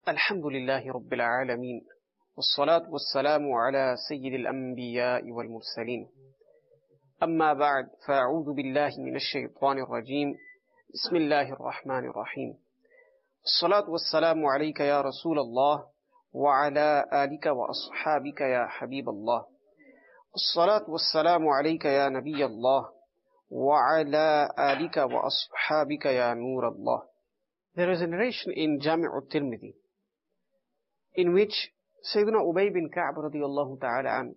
الحمد لله رب العالمين والصلاة والسلام على سيد الأنبياء والمرسلين أما بعد فأعوذ بالله من الشيطان الرجيم بسم الله الرحمن الرحيم الصلاة والسلام عليك يا رسول الله وعلى آلك وأصحابك يا حبيب الله الصلاة والسلام عليك يا نبي الله وعلى آلك وأصحابك يا نور الله. There is a narration in Jami' al-Tirmidhi in which Sayyidina Ubay bin Ka'b radiyallahu ta'ala an,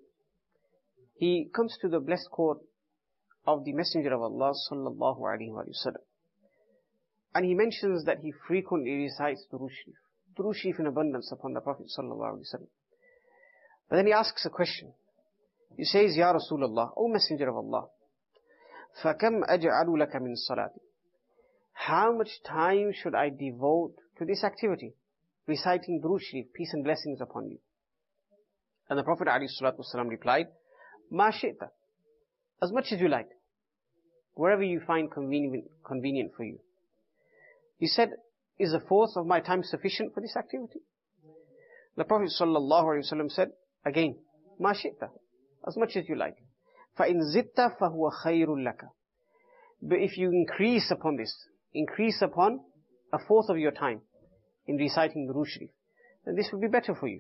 he comes to the blessed court of the Messenger of Allah sallallahu alayhi wa sallam, and he mentions that he frequently recites Durood Sharif in abundance upon the Prophet sallallahu alayhi wa sallam. But then he asks a question. He says, Ya Rasulullah, O Messenger of Allah, فَكَمْ أَجْعَلُ لَكَ مِنْ صَلَاتِ, how much time should I devote to this activity, reciting Durood Sharif, peace and blessings upon you? And the Prophet ﷺ replied, مَا شِئْتَ, as much as you like, wherever you find convenient for you. He said, is a fourth of my time sufficient for this activity? The Prophet ﷺ said, again, مَا شِئْتَ, as much as you like. فَإِنْ زِدْتَ فَهُوَ خَيْرٌ لَكَ, but if you increase upon this, increase upon a fourth of your time in reciting Durood Sharif, then this will be better for you.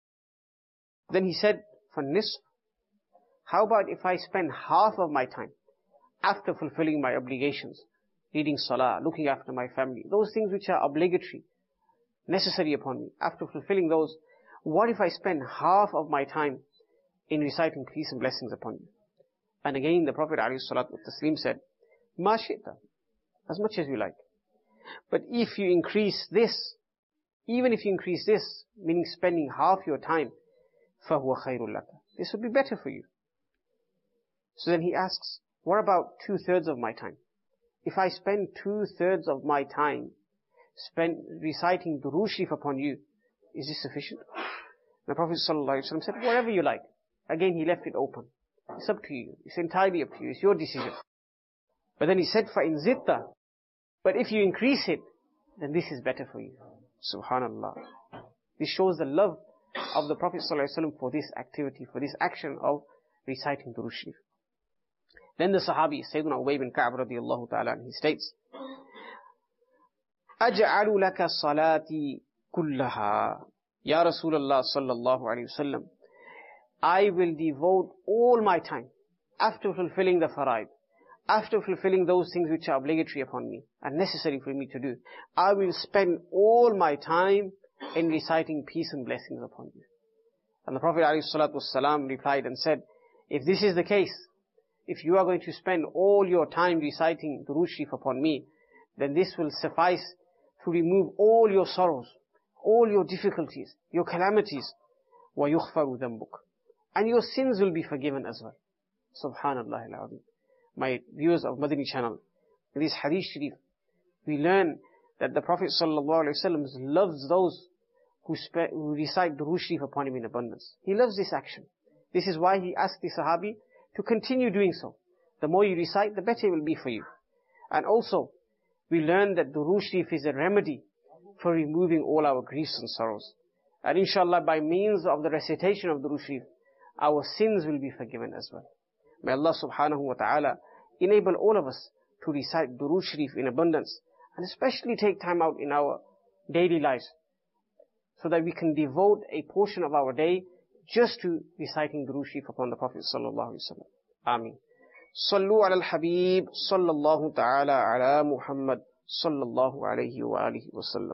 Then he said, فَالنِّصْفِ, how about if I spend half of my time after fulfilling my obligations, reading salah, looking after my family, those things which are obligatory, necessary upon me, after fulfilling those, what if I spend half of my time in reciting peace and blessings upon you? And again the Prophet ﷺ said, مَا شِئْتَ, as much as you like. But if you increase this, even if you increase this, meaning spending half your time, فَهُوَ خَيْرٌ لَكَ, this would be better for you. So then he asks, what about 2/3 of my time? If I spend 2/3 of my time reciting Durood Sharif upon you, is this sufficient? The Prophet ﷺ said, whatever you like. Again he left it open. It's up to you. It's entirely up to you. It's your decision. But then he said, فَإِنْ زِدْتَ, but if you increase it, then this is better for you. Subhanallah. This shows the love of the Prophet ﷺ for this activity, for this action of reciting Durood Sharif. Then the Sahabi, Sayyidina Ubay bin Ka'b radiyallahu ta'ala, he states, أَجْعَلُ لَكَ صَلَاتِي كُلَّهَا, Ya Rasulullah sallallahu alayhi wa sallam, I will devote all my time after fulfilling the faraid, after fulfilling those things which are obligatory upon me and necessary for me to do. I will spend all my time in reciting peace and blessings upon you. And the Prophet ﷺ replied and said, if this is the case, if you are going to spend all your time reciting Durood Sharif upon me, then this will suffice to remove all your sorrows, all your difficulties, your calamities. وَيُغْفَرُ ذَنْبُكَ, and your sins will be forgiven as well. Subhanallah al-Azim. My viewers of Madani channel, in this hadith sharif, we learn that the Prophet ﷺ loves those who recite Durood Sharif upon him in abundance. He loves this action. This is why he asked the Sahabi to continue doing so. The more you recite, the better it will be for you. And also, we learn that Durood Sharif is a remedy for removing all our griefs and sorrows. And inshallah, by means of the recitation of Durood Sharif, our sins will be forgiven as well. May Allah subhanahu wa ta'ala enable all of us to recite Durood Sharif in abundance, and especially take time out in our daily lives, so that we can devote a portion of our day just to reciting Durood Sharif upon the Prophet sallallahu alaihi wasallam. Ameen. Sallu ala al-Habib sallallahu ta'ala ala Muhammad sallallahu alayhi wa alihi wa sallam.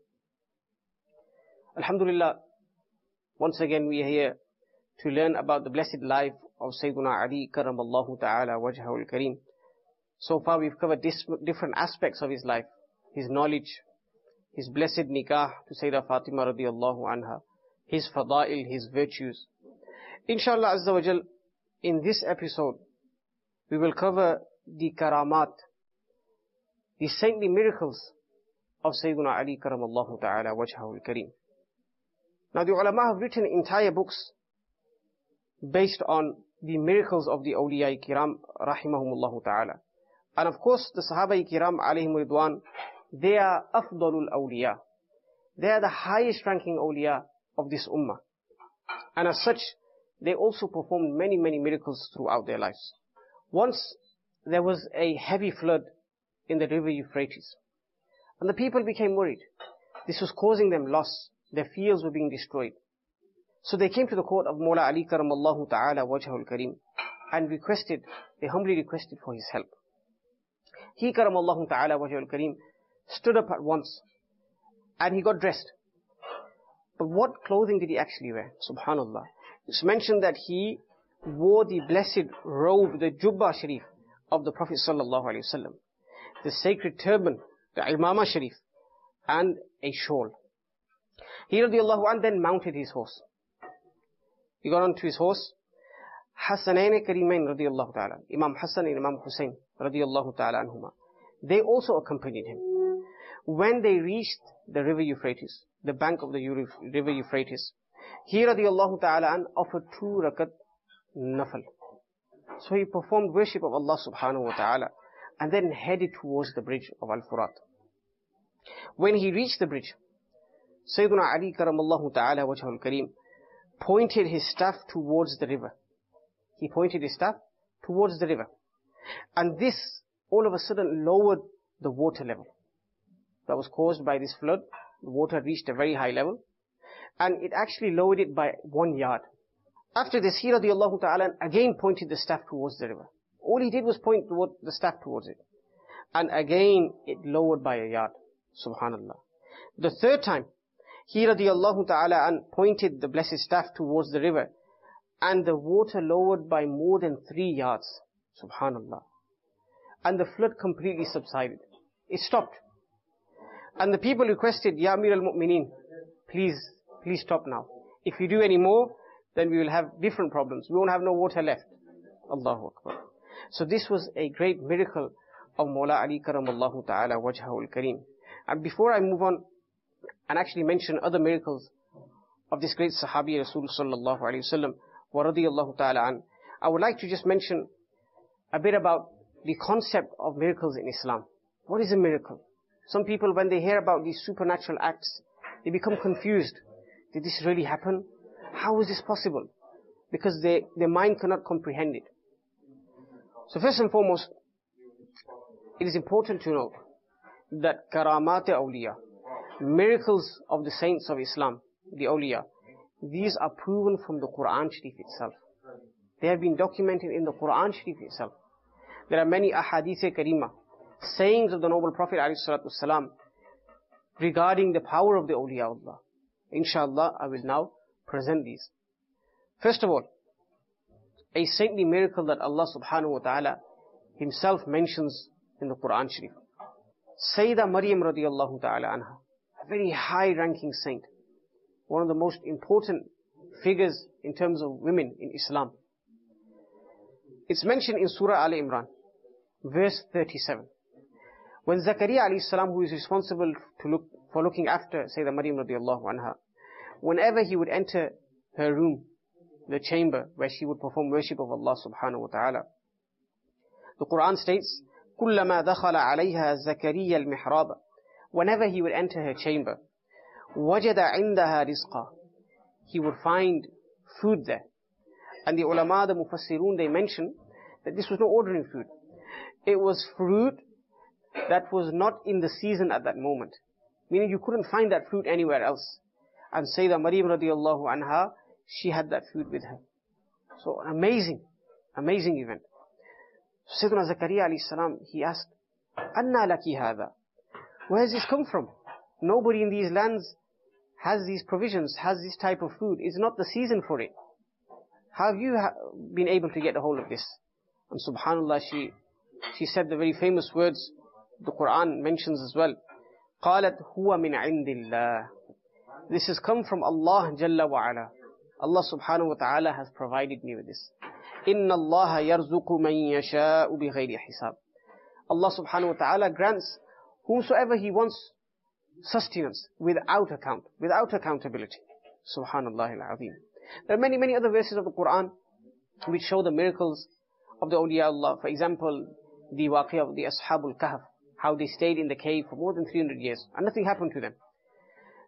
Alhamdulillah, once again we are here to learn about the blessed life of Sayyidina Ali karamallahu ta'ala wajhahu al-kareem. So far we've covered different aspects of his life, his knowledge, his blessed nikah to Sayyidah Fatima radiyallahu anha, his fada'il, his virtues. Inshallah Azza wa Jal, in this episode, we will cover the karamat, the saintly miracles of Sayyidina Ali karamallahu ta'ala wajhahu al-kareem. Now the ulama have written entire books based on the miracles of the awliya kiram rahimahumullahu ta'ala. And of course the Sahaba kiram alayhim ridwan, they are afdalul awliya. They are the highest ranking awliya of this ummah. And as such, they also performed many, many miracles throughout their lives. Once, there was a heavy flood in the river Euphrates. And the people became worried. This was causing them loss. Their fields were being destroyed. So they came to the court of Mawla Ali karamallahu ta'ala wajhul kareem and they humbly requested for his help. He karamallahu ta'ala wajhul kareem stood up at once and he got dressed. But what clothing did he actually wear? Subhanallah. It's mentioned that he wore the blessed robe, the Jubba Sharif of the Prophet sallallahu alaihi wasallam, the sacred turban, the Imama Sharif, and a shawl. He radiallahu anh then mounted his horse. He got onto his horse. Hassanain Karimain radiallahu ta'ala, Imam Hassan and Imam Hussein radiallahu ta'ala anhuma, they also accompanied him. When they reached the river Euphrates, the bank of the river Euphrates, he radiallahu ta'ala an offered 2 rakat nafal. So he performed worship of Allah subhanahu wa ta'ala and then headed towards the bridge of Al-Furat. When he reached the bridge, Sayyiduna Ali karamallahu ta'ala wajhul kareem pointed his staff towards the river. He pointed his staff towards the river. And this all of a sudden lowered the water level. That was caused by this flood. The water reached a very high level. And it actually lowered it by 1 yard. After this, he radiallahu ta'ala again pointed the staff towards the river. All he did was point the staff towards it. And again, it lowered by 1 yard. Subhanallah. The third time, he radiallahu ta'ala pointed the blessed staff towards the river. And the water lowered by more than 3 yards. Subhanallah. And the flood completely subsided. It stopped. And the people requested, Ya Amir al-Mu'mineen, please stop now. If you do any more, then we will have different problems. We won't have no water left. Allahu Akbar. So this was a great miracle of Mawla Ali karamallahu ta'ala wajhahul kareem. And before I move on and actually mention other miracles of this great Sahabi Rasul sallallahu alayhi wa sallam wa radiyallahu ta'ala an, I would like to just mention a bit about the concept of miracles in Islam. What is a miracle? Some people, when they hear about these supernatural acts, they become confused. Did this really happen? How is this possible? Because their mind cannot comprehend it. So first and foremost, it is important to note that karamat awliya, miracles of the saints of Islam, the awliya, these are proven from the Quran Sharif itself. They have been documented in the Quran Sharif itself. There are many ahadith-e-karima, sayings of the noble Prophet ﷺ regarding the power of the awliya Allah. Inshallah, I will now present these. First of all, a saintly miracle that Allah subhanahu wa ta'ala himself mentions in the Quran Sharif. Sayyidah Maryam radiyallahu ta'ala anha, a very high ranking saint, one of the most important figures in terms of women in Islam. It's mentioned in Surah Al Imran, verse 37. When Zakaria alayhi salam, who is responsible for looking after Sayyidah Maryam radiyallahu anha, whenever he would enter her room, the chamber where she would perform worship of Allah subhanahu wa ta'ala, the Quran states, كُلَّمَا دَخَلَ عَلَيْهَا زَكَرِيَّ الْمِحْرَابَ, whenever he would enter her chamber, وَجَدَ عِنْدَهَا رِزْقًا, he would find food there. And the ulama, the mufassirun, they mention that this was no ordinary food. It was fruit that was not in the season at that moment. Meaning you couldn't find that fruit anywhere else. And Sayyidah Maryam radiyallahu anha, she had that food with her. So an amazing event. Sayyidina Zakaria alayhi salam, he asked, Anna laki hadha? Where has this come from? Nobody in these lands has these provisions, has this type of food. It's not the season for it. How have you been able to get a hold of this? And subhanallah, she said the very famous words the Quran mentions as well. قالت هو من عند الله. This has come from Allah Jalla wa Ala. Allah subhanahu wa ta'ala has provided me with this. إِنَّ اللَّهَ يَرْزُقُ مَن يَشَاءُ بِغَيْرِ حِسَابٍ. Allah subhanahu wa ta'ala grants whomsoever He wants sustenance without account, without accountability. Subhanallah al-Azim. There are many other verses of the Quran which show the miracles of the awliya Allah. For example, the waqiyah of the Ashabul Kahf, how they stayed in the cave for more than 300 years and nothing happened to them.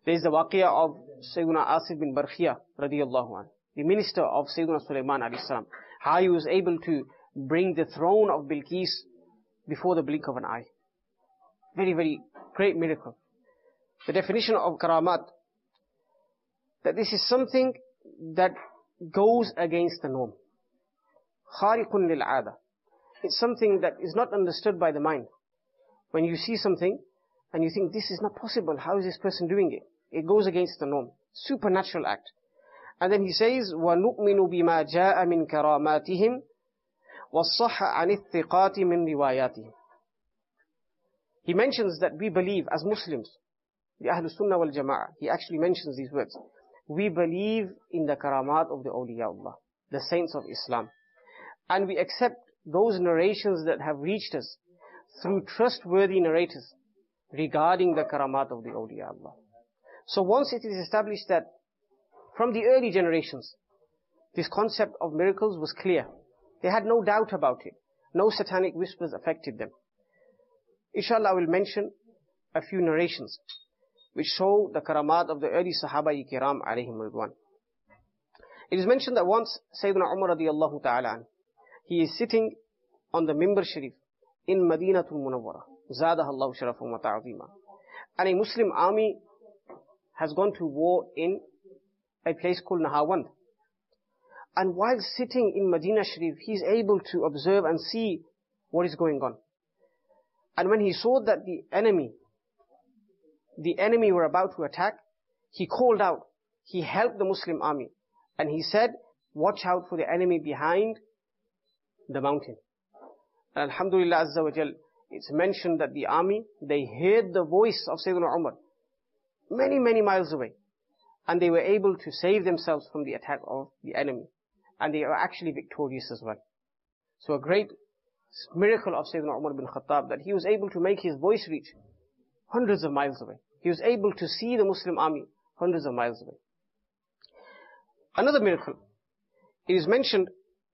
There is the waqiyah of Sayyidina Asif bin Barkhiyah radiyallahu anhu, the minister of Sayyidina Sulaiman alayhi salam, how he was able to bring the throne of Bilqis before the blink of an eye. Very, very great miracle. The definition of karamat, that this is something that goes against the norm. Khariqun lil'ada. It's something that is not understood by the mind. When you see something and you think, this is not possible, how is this person doing it? It goes against the norm. Supernatural act. And then he says, وَنُؤْمِنُ بِمَا جَاءَ مِنْ كَرَامَاتِهِمْ وَالصَّحَّ عَنِ الثِّقَاتِ مِنْ رِوَايَاتِهِمْ. He mentions that we believe as Muslims, the Ahlul Sunnah wal Jama'ah, he actually mentions these words. We believe in the karamat of the awliyaullah, the saints of Islam. And we accept those narrations that have reached us through trustworthy narrators regarding the karamat of the awliyaullah. So once it is established that from the early generations, this concept of miracles was clear. They had no doubt about it. No satanic whispers affected them. Inshallah, I will mention a few narrations which show the karamat of the early Sahaba Kiram alayhim ridwan. It is mentioned that once Sayyidina Umar radiyallahu ta'ala, he is sitting on the Mimbar Sharif in Madinatul Munawwara, Zadaha Allahu sharafan wa ta'zima. And a Muslim army has gone to war in a place called Nahawand. And while sitting in Madinah Sharif, he is able to observe and see what is going on. And when he saw that the enemy were about to attack, he called out, he helped the Muslim army. And he said, watch out for the enemy behind the mountain. And Alhamdulillah Azza wa Jal, it's mentioned that the army, they heard the voice of Sayyidina Umar many, many miles away. And they were able to save themselves from the attack of the enemy. And they are actually victorious as well. So a great miracle of Sayyidina Umar bin Khattab, that he was able to make his voice reach hundreds of miles away. He was able to see the Muslim army hundreds of miles away. Another miracle, it is mentioned,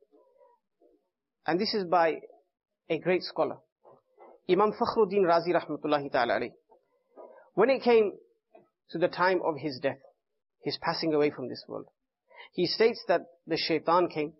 and this is by a great scholar, Imam Fakhruddin Razi rahmatullahi ta'ala alayh. When it came to the time of his death, his passing away from this world, he states that the shaitan came,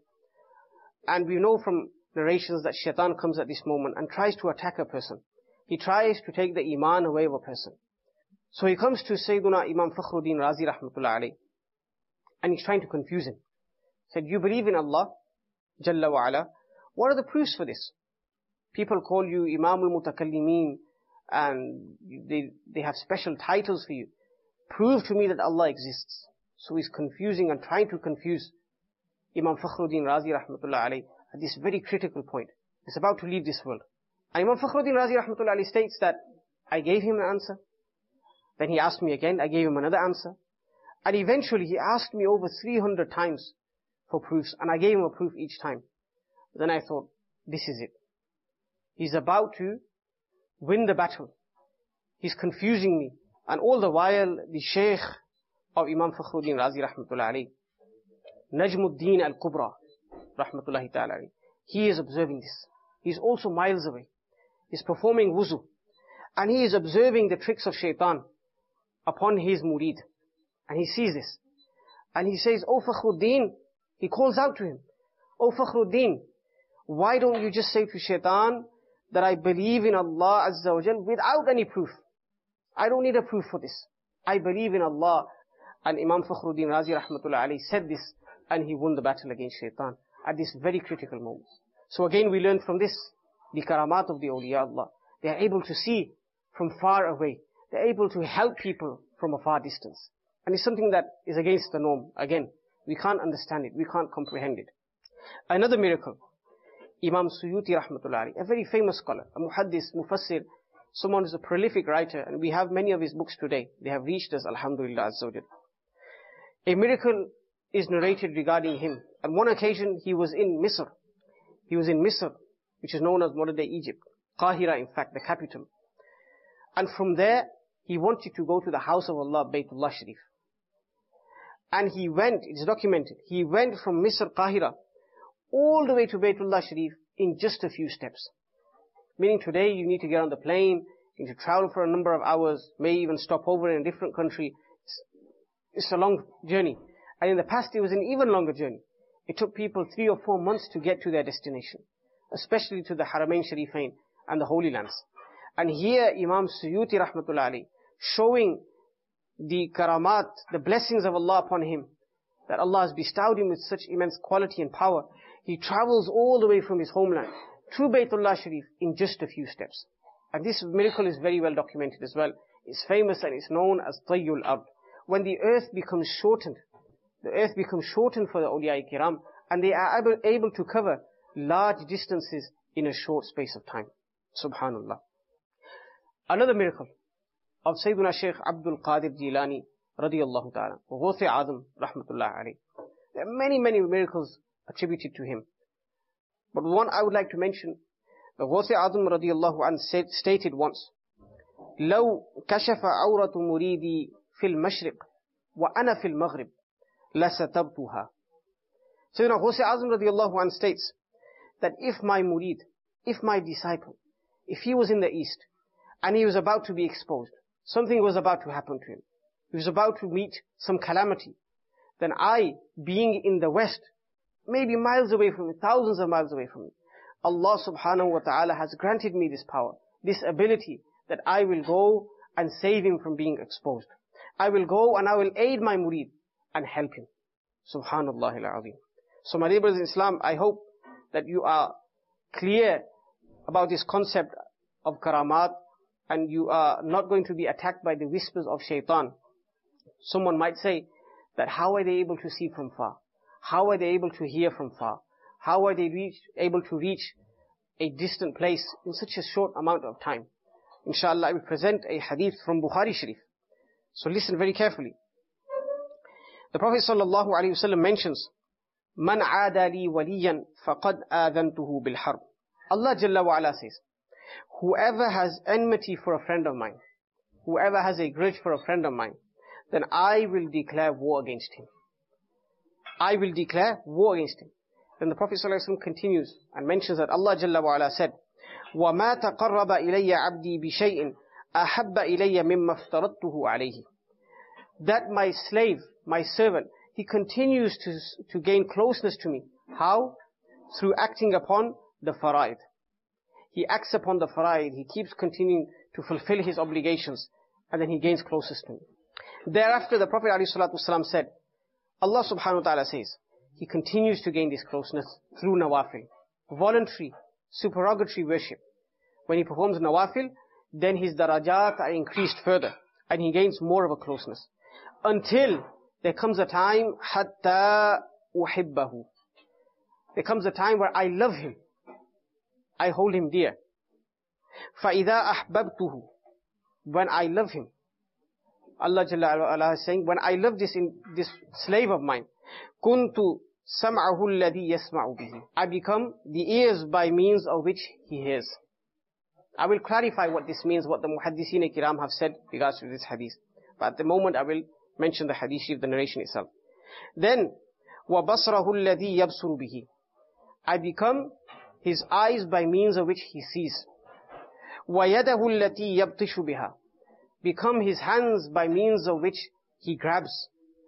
and we know from narrations that shaitan comes at this moment and tries to attack a person. He tries to take the iman away of a person. So he comes to Sayyiduna Imam Fakhruddin Razi rahmatullahi alayh, and he's trying to confuse him. He said, you believe in Allah Jalla wa Ala. What are the proofs for this? People call you Imamul Mutakallimin, and they have special titles for you. Prove to me that Allah exists. So he's confusing and trying to confuse Imam Fakhruddin Razi rahmatullahi alayh at this very critical point. He's about to leave this world. And Imam Fakhruddin Razi rahmatullahi alayh states that I gave him an answer. Then he asked me again, I gave him another answer. And eventually he asked me over 300 times for proofs, and I gave him a proof each time. Then I thought, this is it. He's about to win the battle. He's confusing me. And all the while, the Shaykh of Imam Fakhruddin Razi rahmatullahi alayh, Najmuddin al-Kubra rahmatullahi ta'ala alayh, he is observing this. He's also miles away. He's performing wuzu. And he is observing the tricks of shaitan upon his murid. And he sees this. And he says, Oh Fakhruddin, he calls out to him, Oh Fakhruddin, why don't you just say to shaitan that I believe in Allah Azza wa Jal without any proof? I don't need a proof for this. I believe in Allah. And Imam Fakhruddin Razi rahmatullahi alayhi said this, and he won the battle against shaitan at this very critical moment. So again we learn from this, the karamat of the awliya Allah. They are able to see from far away. They are able to help people from a far distance. And it's something that is against the norm. Again, we can't understand it. We can't comprehend it. Another miracle, Imam Suyuti rahmatullahi alayhi, a very famous scholar, a muhaddis, mufassir, someone who's a prolific writer, and we have many of his books today. They have reached us, alhamdulillah azza wa jal. A miracle is narrated regarding him. On one occasion, he was in Misr. He was in Misr, which is known as modern-day Egypt. Qahira, in fact, the capital. And from there, he wanted to go to the house of Allah, Baytullah Sharif. And he went, it is documented, he went from Misr, Qahira, all the way to Baytullah Sharif in just a few steps. Meaning today, you need to get on the plane, you need to travel for a number of hours, may even stop over in a different country. It's a long journey. And in the past it was an even longer journey. It took people 3 or 4 months to get to their destination, especially to the Haramain Sharifain and the Holy Lands. And here Imam Suyuti rahmatullah alayhi, showing the karamat, the blessings of Allah upon him, that Allah has bestowed him with such immense quality and power. He travels all the way from his homeland to Baytullah Sharif in just a few steps. And this miracle is very well documented as well. It's famous and it's known as Tayyul Ard. When the earth becomes shortened, the earth becomes shortened for the awliya kiram, and they are able to cover large distances in a short space of time. Subhanallah. Another miracle of Sayyiduna Shaykh Abdul Qadir Jilani radiyallahu ta'ala, Ghawth-e Azam rahmatullah alayhi. There are many, many miracles attributed to him. But one I would like to mention, the Ghawth-e Azam radiyallahu anhu stated once, لو كشف عورة مريدي في المشرق وأنا في المغرب لسترتها. Sayyidina Ghawth-e Azam radiyallahu anhu states that if my murid, if my disciple, if he was in the east and he was about to be exposed, something was about to happen to him, he was about to meet some calamity, then I, being in the west, maybe miles away from me, thousands of miles away from me, Allah subhanahu wa ta'ala has granted me this power, this ability, that I will go and save him from being exposed. I will go and I will aid my murid and help him. Subhanallah al-Azim. So my dear brothers in Islam, I hope that you are clear about this concept of karamat, and you are not going to be attacked by the whispers of shaitan. Someone might say that how are they able to see from far? How are they able to hear from far? How are they able to reach a distant place in such a short amount of time? Inshallah, I will present a hadith from Bukhari Sharif. So listen very carefully. The Prophet sallallahu alaihi wasallam mentions, "Man aada li waliyan faqad aadhantuhu bil harb." Allah Jalla wa Ala says, whoever has enmity for a friend of mine, whoever has a grudge for a friend of mine, then I will declare war against him. I will declare war against him. Then the Prophet ﷺ continues and mentions that Allah Jalla wa Ala said, وَمَا تَقَرَّبَ إِلَيَّ عَبْدِي بِشَيْءٍ أَحَبَّ إِلَيَّ مِمَّا افْتَرَضْتُهُ عَلَيْهِ. That my slave, my servant, he continues to gain closeness to me. How? Through acting upon the fara'id. He acts upon the fara'id, he keeps continuing to fulfill his obligations, and then he gains closest to me. Thereafter the Prophet ﷺ said, Allah subhanahu wa ta'ala says, he continues to gain this closeness through nawafil, voluntary, supererogatory worship. When he performs nawafil, then his darajat are increased further, and he gains more of a closeness. Until there comes a time, hatta uhibbahu. There comes a time where I love him. I hold him dear. فَإِذَا أَحْبَبْتُهُ. When I love him. Allah Jalla wa Ala is saying, when I love this slave of mine, كُنْتُ سَمْعَهُ الَّذِي يَسْمَعُ بِهِ. I become the ears by means of which he hears. I will clarify what this means, what the Muhaddiseen Kiram have said regards to this hadith. But at the moment I will mention the hadith, the narration itself. Then, وَبَصْرَهُ الَّذِي يَبْصُرُ بِهِ. I become his eyes by means of which he sees. وَيَدَهُ الَّتِي يَبْطِشُ بِهَا. Become his hands by means of which he grabs.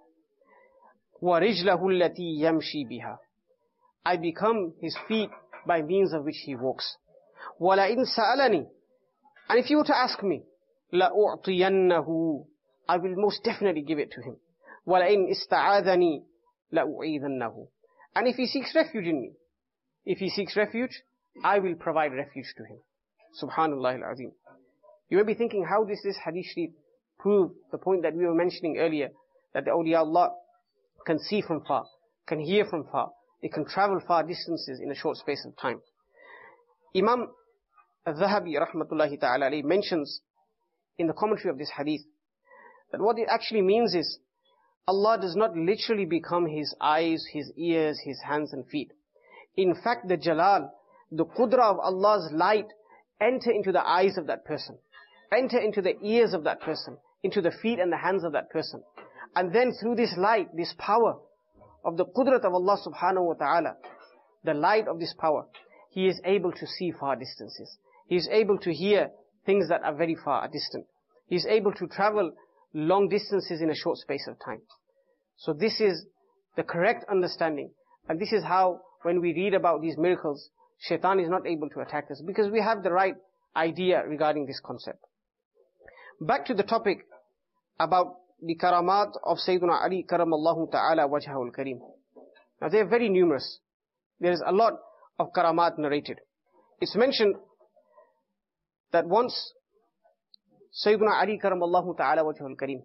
وَرِجْلَهُ الَّتِي يَمْشِي بِهَا. I become his feet by means of which he walks. وَلَئِنْ سَأَلَنِي. And if you were to ask me, لَأُعْطِيَنَّهُ. I will most definitely give it to him. وَلَئِنْ إِسْتَعَاذَنِي لَأُعِيذَنَّهُ. And if he seeks refuge in me, if he seeks refuge, I will provide refuge to him. Subhanallah al-Azim. You may be thinking, how does this hadith sharif prove the point that we were mentioning earlier, that the awliya Allah can see from far, can hear from far, they can travel far distances in a short space of time. Imam al-Dhahabi rahmatullahi ta'ala alayhi mentions in the commentary of this hadith that what it actually means is, Allah does not literally become his eyes, his ears, his hands and feet. In fact, the jalal, the qudra of Allah's light enter into the eyes of that person, enter into the ears of that person, into the feet and the hands of that person. And then through this light, this power of the qudrat of Allah subhanahu wa ta'ala, the light of this power, he is able to see far distances. He is able to hear things that are very far distant. He is able to travel long distances in a short space of time. So this is the correct understanding. And this is how, when we read about these miracles, shaitan is not able to attack us, because we have the right idea regarding this concept. Back to the topic about the karamat of Sayyidina Ali karamallahu ta'ala wajhahu al-kareem. Now they are very numerous. There is a lot of karamat narrated. It's mentioned that once Sayyidina Ali karamallahu ta'ala wajhahu al-kareem,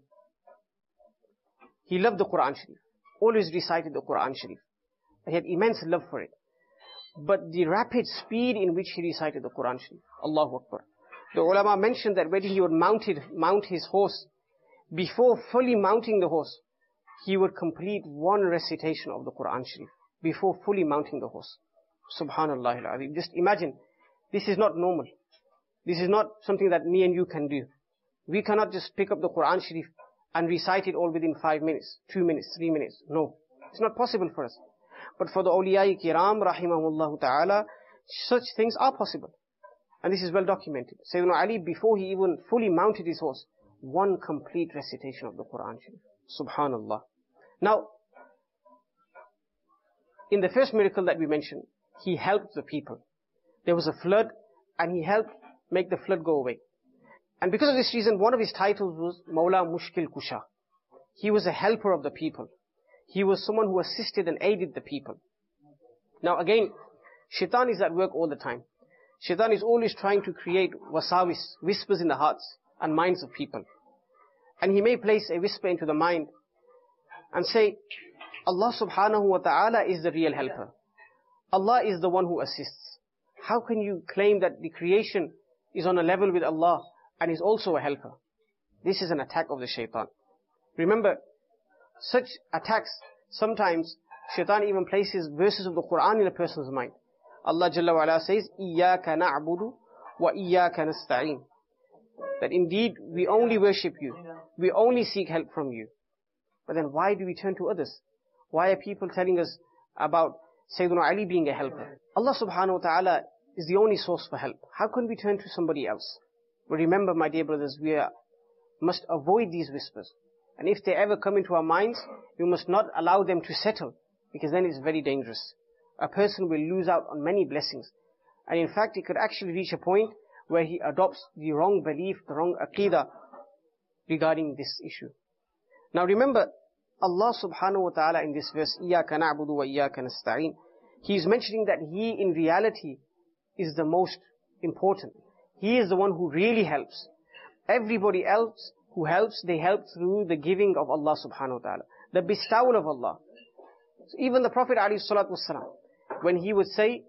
he loved the Quran Sharif, always recited the Quran Sharif. He had immense love for it. But the rapid speed in which he recited the Quran Sharif, Allahu Akbar. The ulama mentioned that when he would mount his horse, before fully mounting the horse, he would complete one recitation of the Quran Sharif, before fully mounting the horse. Subhanallah al-Azim. Just imagine, this is not normal. This is not something that me and you can do. We cannot just pick up the Quran Sharif and recite it all within 5 minutes, 2 minutes, 3 minutes. No, it's not possible for us. But for the awliya kiram, rahimahullah ta'ala, such things are possible. And this is well documented. Sayyidina Ali, before he even fully mounted his horse, one complete recitation of the Quran Sharif. Subhanallah. Now, in the first miracle that we mentioned, he helped the people. There was a flood, and he helped make the flood go away. And because of this reason, one of his titles was Mawla Mushkil Kusha. He was a helper of the people. He was someone who assisted and aided the people. Now again, shaitan is at work all the time. Shaitan is always trying to create wasawis, whispers in the hearts and minds of people. And he may place a whisper into the mind and say, Allah subhanahu wa ta'ala is the real helper. Allah is the one who assists. How can you claim that the creation is on a level with Allah and is also a helper? This is an attack of the shaitan. Remember, such attacks, sometimes shaitan even places verses of the Quran in a person's mind. Allah Jalla wa Ala says, إِيَّاكَ نَعْبُدُ وَإِيَّاكَ نَسْتَعِينُ. That indeed we only worship you, we only seek help from you. But then why do we turn to others? Why are people telling us about Sayyidina Ali being a helper? Allah subhanahu wa ta'ala is the only source for help. How can we turn to somebody else? But remember, my dear brothers, we must avoid these whispers. And if they ever come into our minds, we must not allow them to settle, because then it's very dangerous. A person will lose out on many blessings. And in fact, it could actually reach a point where he adopts the wrong belief, the wrong aqidah regarding this issue. Now remember, Allah subhanahu wa ta'ala in this verse, إِيَّاكَ نَعْبُدُ وَإِيَّاكَ نَسْتَعِينُ, He is mentioning that He in reality is the most important. He is the one who really helps. Everybody else who helps, they help through the giving of Allah subhanahu wa ta'ala, the bestowal of Allah. So even the Prophet alayhi salatu wasalam, when he would say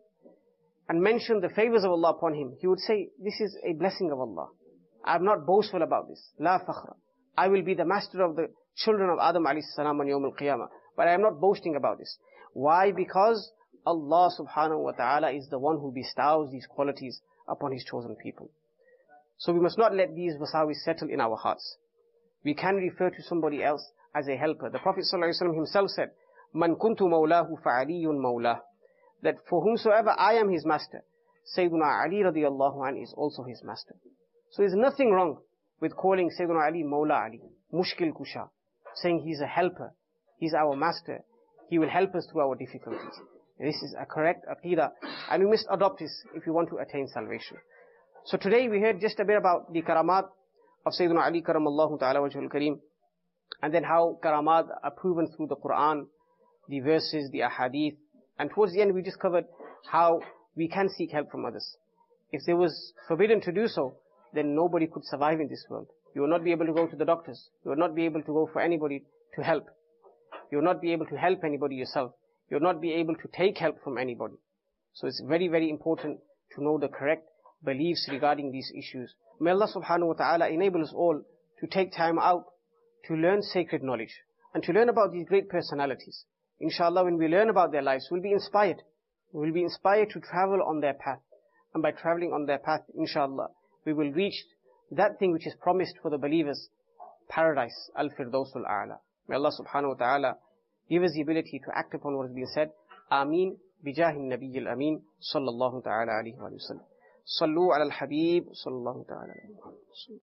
and mention the favors of Allah upon him, he would say, this is a blessing of Allah. I am not boastful about this. La fakhra. I will be the master of the children of Adam alayhi salam on Yawm al-Qiyamah. But I am not boasting about this. Why? Because Allah subhanahu wa ta'ala is the one who bestows these qualities upon His chosen people. So we must not let these wasawis settle in our hearts. We can refer to somebody else as a helper. The Prophet ﷺ himself said, Man kuntu mawlahu fa'aliyun mawlah. That for whomsoever I am his master, Sayyidina Ali radiyallahu anhu is also his master. So there's nothing wrong with calling Sayyidina Ali Mawla Ali, Mushkil Kusha, saying he's a helper, he's our master, he will help us through our difficulties. This is a correct aqidah, and we must adopt this if we want to attain salvation. So today we heard just a bit about the karamat of Sayyidina Ali karamallahu ta'ala wajhul kareem, and then how karamat are proven through the Quran, the verses, the ahadith, and towards the end we just covered how we can seek help from others. If there was forbidden to do so, then nobody could survive in this world. You will not be able to go to the doctors. You will not be able to go for anybody to help. You will not be able to help anybody yourself. You will not be able to take help from anybody. So it's very, very important to know the correct beliefs regarding these issues. May Allah subhanahu wa ta'ala enable us all to take time out to learn sacred knowledge and to learn about these great personalities. Inshallah, when we learn about their lives, we'll be inspired. We'll be inspired to travel on their path. And by traveling on their path, inshallah, we will reach that thing which is promised for the believers, paradise, al-firdawsul a'la. May Allah subhanahu wa ta'ala give us the ability to act upon what has been said. Ameen. Bijahi Nabiyyil Ameen. Sallallahu ta'ala alayhi wa sallam. Sallu ala al-Habib. Sallallahu ta'ala alayhi wa sallam.